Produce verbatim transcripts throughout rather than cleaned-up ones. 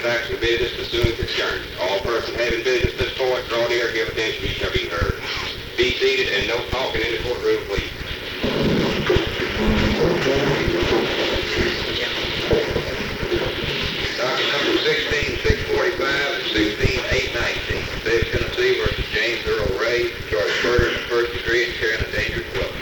transaction of business pursuant concerned. All persons having business at this point, draw near, give attention, you shall be heard. Be seated and no talking in the courtroom, please. Docket number sixteen six forty-five and sixteen eight nineteen. State of Tennessee versus James Earl Ray, charged with murder in the first degree and carrying a dangerous weapon.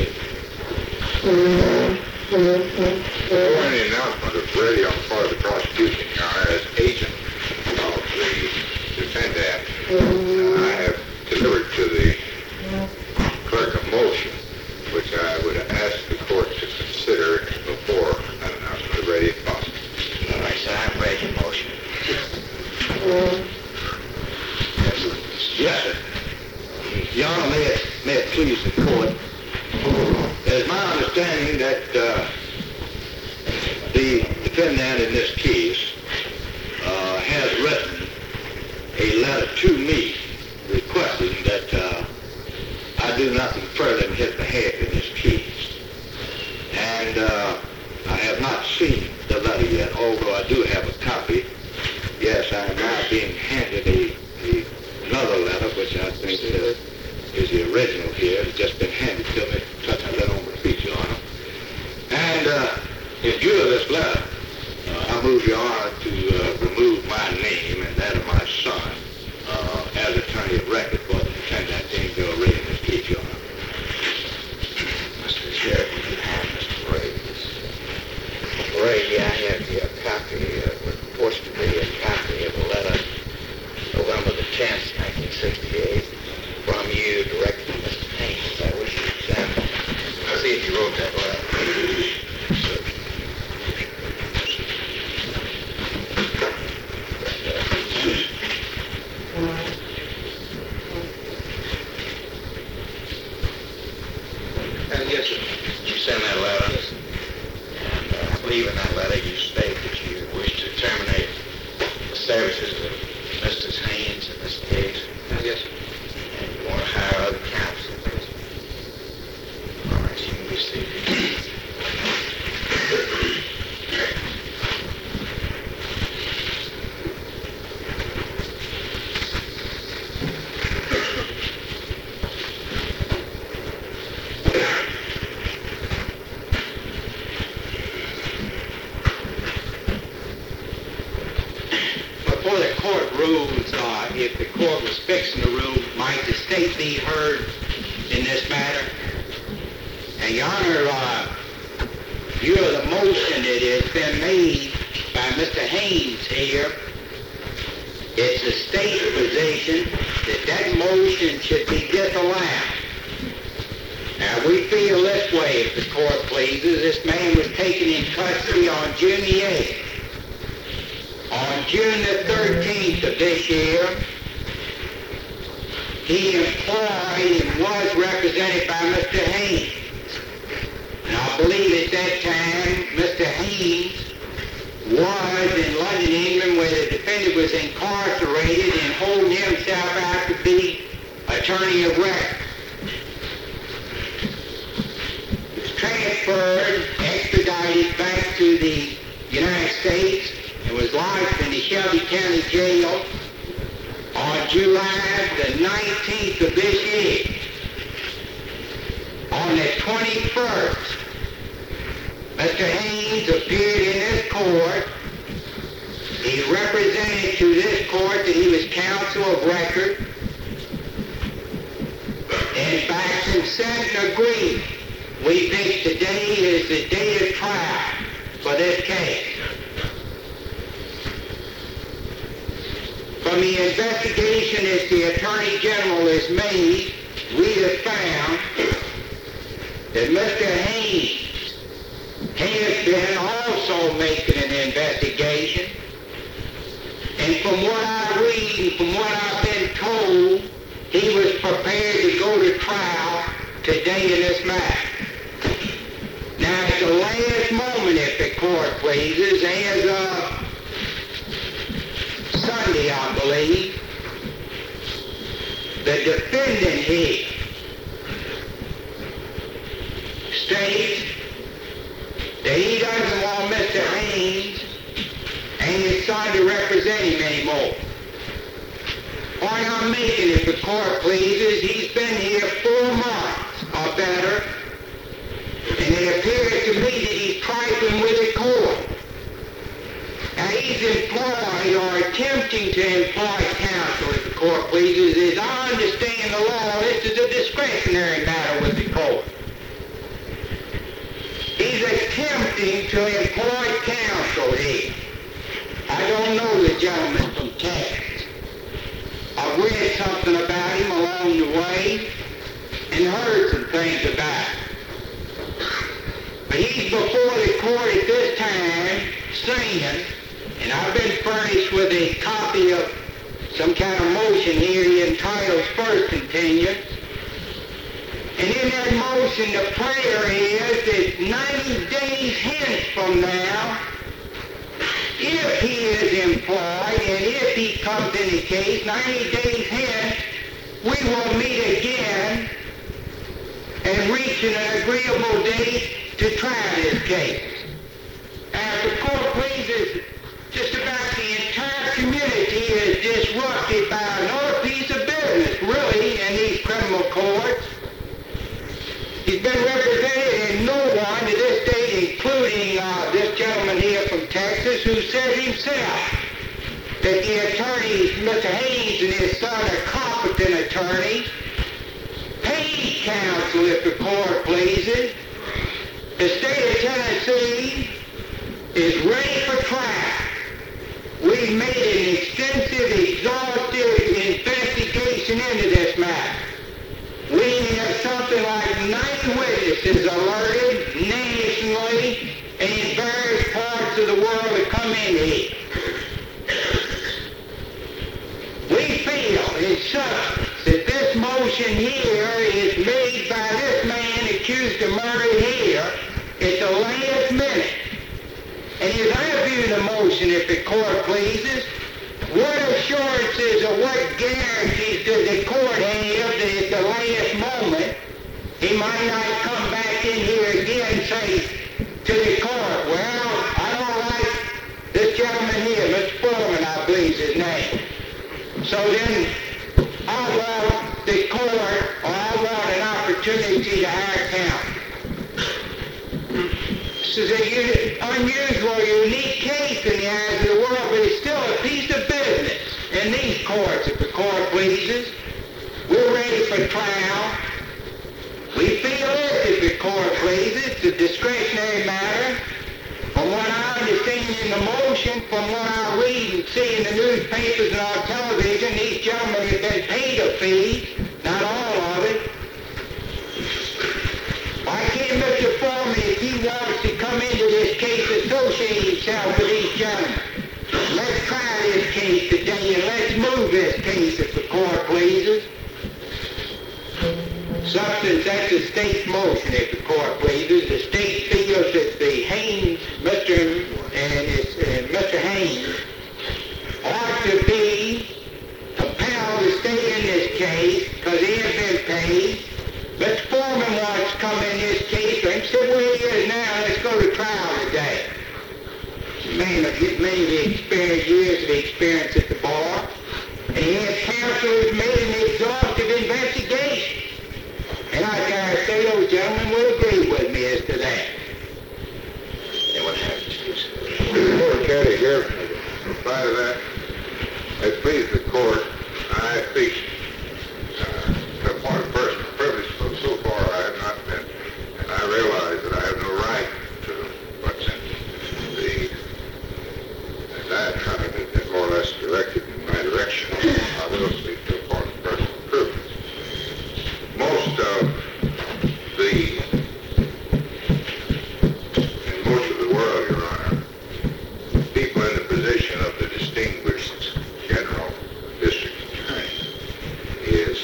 Before any announcement is ready on the part of the prosecution, Your Honor, as agent of the defendant, I have delivered to the clerk a motion, which I would ask the court to consider before an announcement is ready, if possible. All right, sir, I've read your motion. Yes, sir. Yes, sir. Your Honor, may it, may it please the court. It is my understanding that uh, the defendant in this case uh, has written a letter to me requesting that uh, I do nothing further in his behalf in this case. And uh, I have not seen the letter yet, although I do have a copy. Yes, I am now being handed a, a another letter, which I think uh, is the original here. It's just been handed to me. Touch a letter on my feet, Your Honor. And uh, in view of this letter, uh, I move, Your Honor, to uh, remove my name and that of my son uh, as attorney of record for the defendant, James Earl Ray, in this case, Your Honor. Mister Sheriff, you have Mister Ray. Mister Ray, yeah, I have here a copy, uh, what purports to be a copy of a letter, November the tenth, nineteen sixty-eight, from you, directed to Mister Haynes. I wish you examine. I'll see if you wrote that letter. Uh, yes, sir. You sent that letter. And uh, I believe in that letter you state that you wish to terminate the services of Misters Haynes in this case. Uh, yes, sir. And you want to hire other counsel. All right, you can be seated. Before the court rules, uh, if the court was fixing the rule, might the state be heard in this matter? And Your Honor, uh, view of the motion that has been made by Mister Haynes here, it's the state's position that that motion should be disallowed. Now, we feel this way, if the court pleases. This man was taken in custody on June the eighth. On June the thirteenth of this year, he employed and was represented by Mister Haynes. And I believe at that time, Mister Haynes was in London, England, where the defendant was incarcerated and holding himself out to be attorney of record. He was transferred, extradited back to the United States, and was lodged in the Shelby County Jail on July the nineteenth of this year. On the twenty-first, Mister Haynes appeared in this court. He represented to this court that he was counsel of record. And by consent and agreement, we think today is the day of trial for this case. From the investigation that the Attorney General has made, we have found that Mister Haynes has been also making an investigation. And from what I read and from what I've been told, he was prepared to go to trial today in this matter. Now, at the last moment, if the court pleases, as of Sunday, I believe, the defendant here states that he doesn't want Mister Haynes and his son son to represent him anymore. Point I'm making, if the court pleases, he's been here four months or better, and it appears to me that he's trifling with the court. Now, he's employed or attempting to employ counsel, if the court pleases. As I understand the law, this is a discretionary matter with the court. He's attempting to employ counsel here. I don't know the gentleman from Texas. I've read something about him along the way and heard some things about him. But he's before the court at this time saying, and I've been furnished with a copy of some kind of motion here he entitles first continuance. And in that motion, the prayer is that ninety days hence from now, if he is employed and if he comes in the case, ninety days hence, we will meet again and reach an agreeable date to try this case. As the court pleases, just about the entire community is disrupted by another piece of business, really, in these criminal courts. He's been represented in no one to this date, including uh, this gentleman here from Texas, who said himself that the attorneys, Mister Haynes and his son, are competent attorneys, paid counsel if the court pleases. The state of Tennessee is ready for trial. We've made an extensive, exhaustive investigation into this matter. We have something like ninety witnesses alerted nationally and in various parts of the world to come in here. We feel in substance that this motion here is made by this man accused of murder here at the last minute. And as I view the motion, if the court pleases, what assurances or what guarantees does the court have that at the last moment he might not come back in here again and say to the court, well, I don't like this gentleman here, Mister Foreman, I believe is his name. So then I want the court, or I want an opportunity to hire counsel. This is an unusual, unique case in the eyes of the world, but it's still a piece of business in these courts, if the court pleases. We're ready for trial. We feel this, if the court pleases. It's a discretionary matter. From what I understand in the motion, from what I read and see in the newspapers and on television, these gentlemen have been paid a fee, not all of it. Why can't Mister Foreman, if he wants to come into this case, associate himself with these gentlemen? Let's try this case today and let's move this case if the court pleases. Substance, that's the state's motion if the court pleases. The state feels that the Haynes, Mister and it's, uh, Mister Haynes ought to be compelled to stay in this case because he has been paid. Mister Foreman wants to come in this case, and said, where he is now, let's go to trial today. Man of his many experience, years of experience at the bar, and he has counsel who's made an exhaustive investigation. And I dare say those gentlemen will agree with me as to that. And what happens to us? Before Caddy here, in reply to that, I please the court, I speak uh, upon a personal privilege, but so far I have not been, and I realize that I have no right to what's in the diatribe that more or less directed in my direction. I will speak to upon personal privilege. Most of the, in most of the world, Your Honor, people in the position of the distinguished general district attorney is...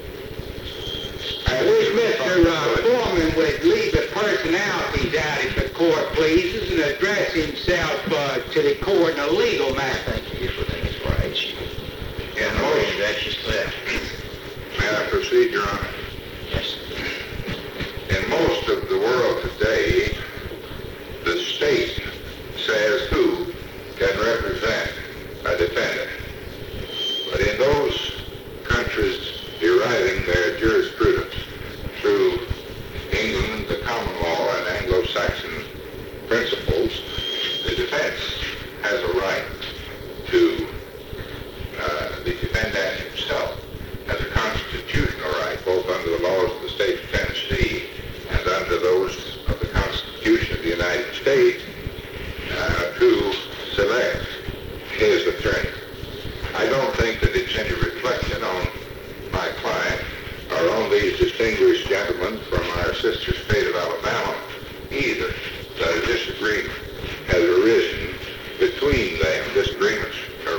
I wish Mister Uh, Foreman would leave the personalities out if the court pleases and address himself uh, to the court in a legal matter. I think he is within his rights. Yeah, no, he's actually left. May I proceed, Your Honor? Yes. In most of the world today, the state says who can represent right to uh, the defendant himself has a constitutional right, both under the laws of the state of Tennessee and under those of the Constitution of the United States, uh, to select his attorney. I don't think that it's any reflection on my client or on these distinguished gentlemen from our sister state of Alabama either, that a disagreement has arisen between them. Disagreements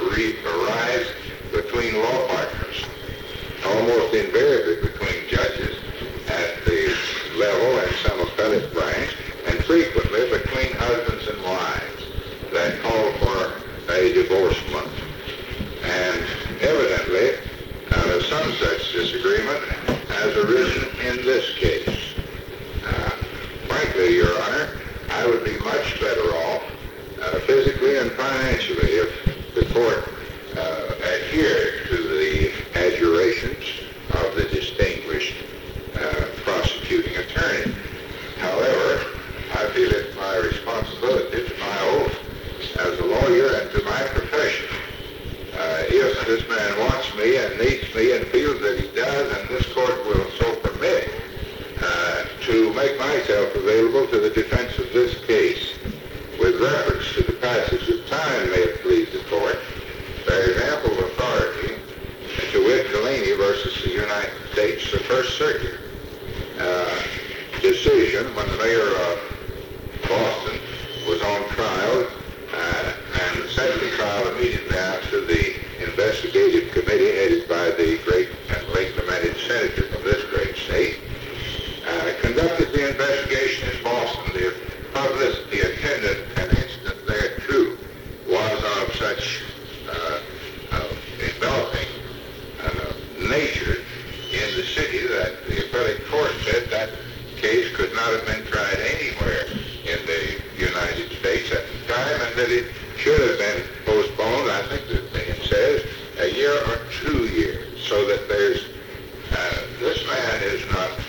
arise between law partners, almost invariably between judges at the level and some appellate branch, and frequently between husbands and wives that call for a divorcement. And evidently, uh, some such disagreement has arisen in this case. Uh, frankly, Your Honor, I would be much better off uh, physically and financially if the court uh, adhered to the adjurations of the distinguished uh, prosecuting attorney. However, I feel it's my responsibility to my oath as a lawyer and to my profession. Uh, if this man wants me and needs me and feels that he does, and this court will so permit, uh, to make myself available to the defense of this case with reference to the passage of time, may it please the court, there is ample authority to wit Delaney versus the United States, the First Circuit uh, decision when the mayor of Boston was on trial uh, and set the trial immediately after the investigative committee headed by the great and late lamented senator from this great state uh, conducted the investigation in Boston. The publicity attendant an incident there too was of such uh, uh, enveloping uh, nature in the city that the appellate court said that case could not have been tried anywhere in the United States at the time, and that it should have been postponed, I think the opinion says, a year or two years, so that there's, uh, this man is not